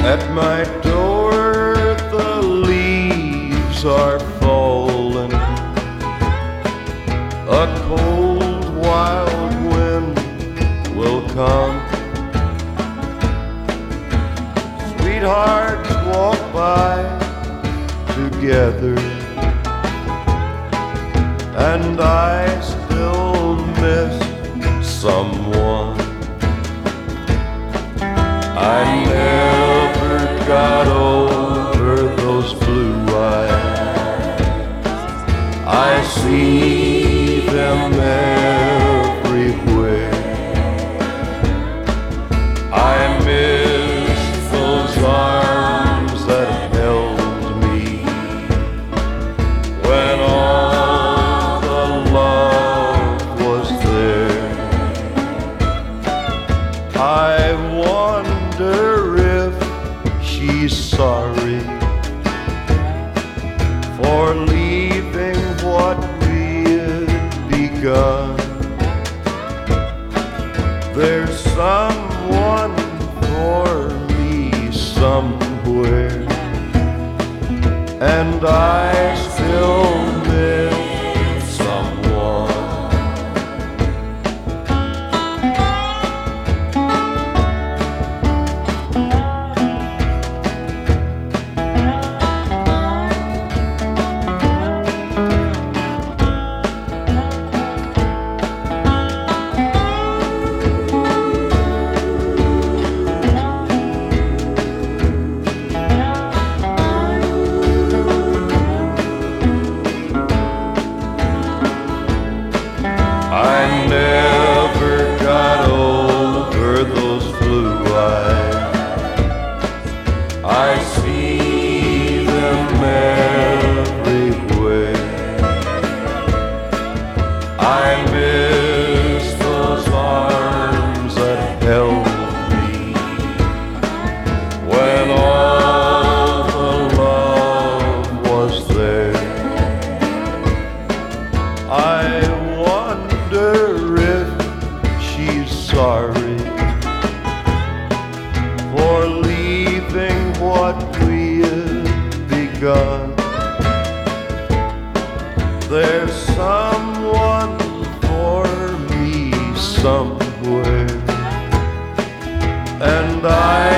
At my door the leaves are falling. A cold wild wind will come. Sweethearts walk by together, and I still miss someone. I never got over those blue eyes. I see them everywhere. I miss those arms that held me when all the love was there. I wonder if she's sorry for leaving what we had begun. There's someone for me somewhere, and I still miss someone. I never got over those blue eyes. I see them everywhere. I miss those arms that held me when all the love was there. I wonder if she's sorry for leaving what we had begun. There's someone for me somewhere, and I